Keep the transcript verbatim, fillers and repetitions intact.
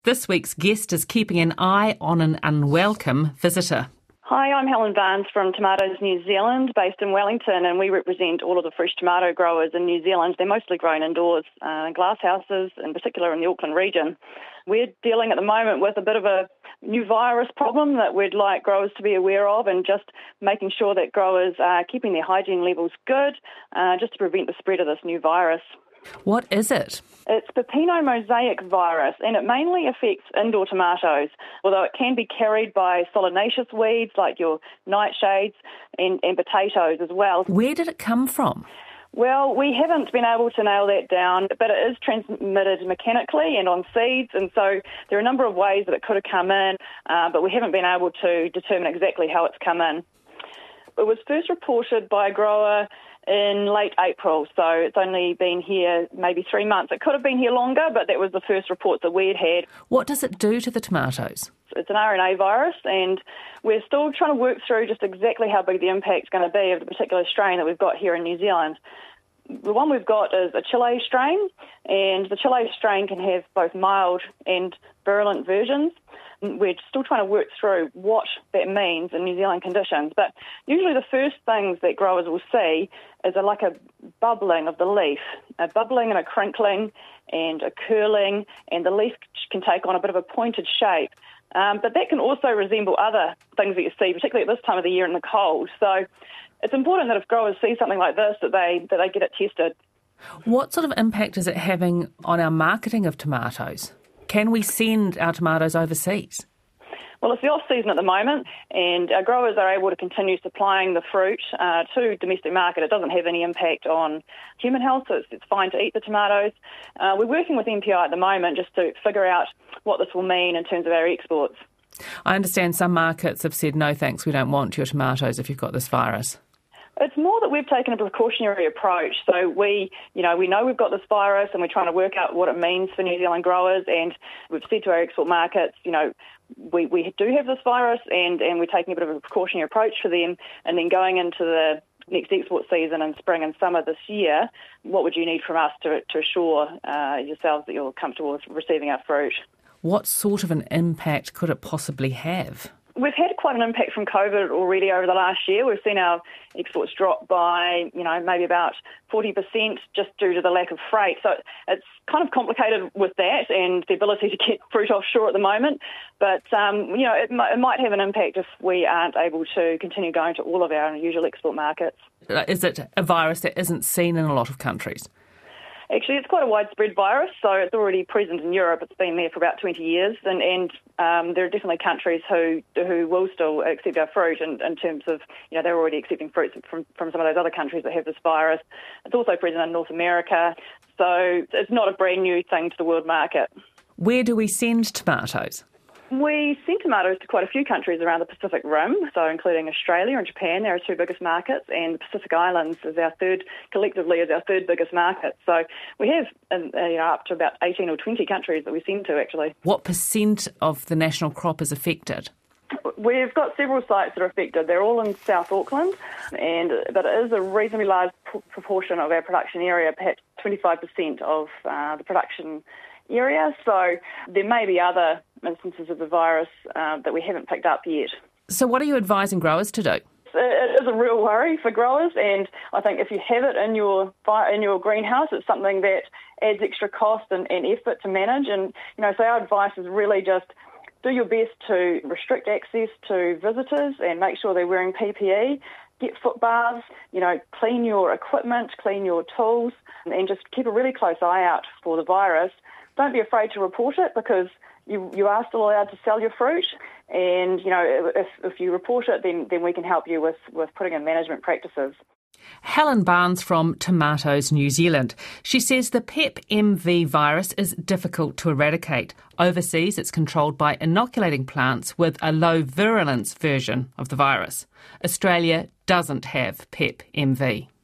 This week's guest is keeping an eye on an unwelcome visitor. Hi, I'm Helen Barnes from Tomatoes New Zealand, based in Wellington, and we represent all of the fresh tomato growers in New Zealand. They're mostly grown indoors, uh, in glasshouses, in particular in the Auckland region. We're dealing at the moment with a bit of a new virus problem that we'd like growers to be aware of, and just making sure that growers are keeping their hygiene levels good, uh, just to prevent the spread of this new virus. What is it? It's Peppino mosaic virus, and it mainly affects indoor tomatoes, although it can be carried by solanaceous weeds like your nightshades and, and potatoes as well. Where did it come from? Well, we haven't been able to nail that down, but it is transmitted mechanically and on seeds, and so there are a number of ways that it could have come in, uh, but we haven't been able to determine exactly how it's come in. It was first reported by a grower in late April, so it's only been here maybe three months. It could have been here longer, but that was the first report that we'd had. What does it do to the tomatoes? It's an R N A virus, and we're still trying to work through just exactly how big the impact's going to be of the particular strain that we've got here in New Zealand. The one we've got is a Chile strain, and the Chile strain can have both mild and virulent versions. We're still trying to work through what that means in New Zealand conditions, but usually the first things that growers will see is a, like a bubbling of the leaf, a bubbling and a crinkling and a curling, and the leaf can take on a bit of a pointed shape. Um, but that can also resemble other things that you see, particularly at this time of the year in the cold. So it's important that if growers see something like this, that they that they get it tested. What sort of impact is it having on our marketing of tomatoes? Can we send our tomatoes overseas? Well, it's the off-season at the moment, and our growers are able to continue supplying the fruit uh, to domestic market. It doesn't have any impact on human health, so it's, it's fine to eat the tomatoes. Uh, we're working with M P I at the moment just to figure out what this will mean in terms of our exports. I understand some markets have said, no thanks, we don't want your tomatoes if you've got this virus. It's more that we've taken a precautionary approach. So we, you know, we know we've got this virus and we're trying to work out what it means for New Zealand growers, and we've said to our export markets, you know, we, we do have this virus and, and we're taking a bit of a precautionary approach for them, and then going into the next export season in spring and summer this year, what would you need from us to, to assure uh, yourselves that you're comfortable with receiving our fruit? What sort of an impact could it possibly have? We've had quite an impact from COVID already over the last year. We've seen our exports drop by, you know, maybe about forty percent just due to the lack of freight. So it's kind of complicated with that and the ability to get fruit offshore at the moment. But, um, you know, it, it might have an impact if we aren't able to continue going to all of our usual export markets. Is it a virus that isn't seen in a lot of countries? Actually, it's quite a widespread virus, so it's already present in Europe. It's been there for about twenty years, and, and um, there are definitely countries who who will still accept our fruit in, in terms of, you know, they're already accepting fruits from, from some of those other countries that have this virus. It's also present in North America, so it's not a brand new thing to the world market. Where do we send tomatoes? We send tomatoes to quite a few countries around the Pacific Rim, so including Australia and Japan, they're our two biggest markets, and the Pacific Islands is our third, collectively is our third biggest market. So we have uh, you know, up to about eighteen or twenty countries that we send to, actually. What percent of the national crop is affected? We've got several sites that are affected. They're all in South Auckland, and but it is a reasonably large p- proportion of our production area, perhaps twenty-five percent of uh, the production area, so there may be other instances of the virus uh, that we haven't picked up yet. So what are you advising growers to do? It is a real worry for growers, and I think if you have it in your in your greenhouse, it's something that adds extra cost and, and effort to manage. And, you know, so our advice is really just do your best to restrict access to visitors and make sure they're wearing P P E. Get foot baths, you know, clean your equipment, clean your tools, and just keep a really close eye out for the virus. Don't be afraid to report it, because you you are still allowed to sell your fruit, and, you know, if if you report it, then, then we can help you with, with putting in management practices. Helen Barnes from Tomatoes New Zealand. She says the P E P M V virus is difficult to eradicate. Overseas, it's controlled by inoculating plants with a low virulence version of the virus. Australia doesn't have P E P M V.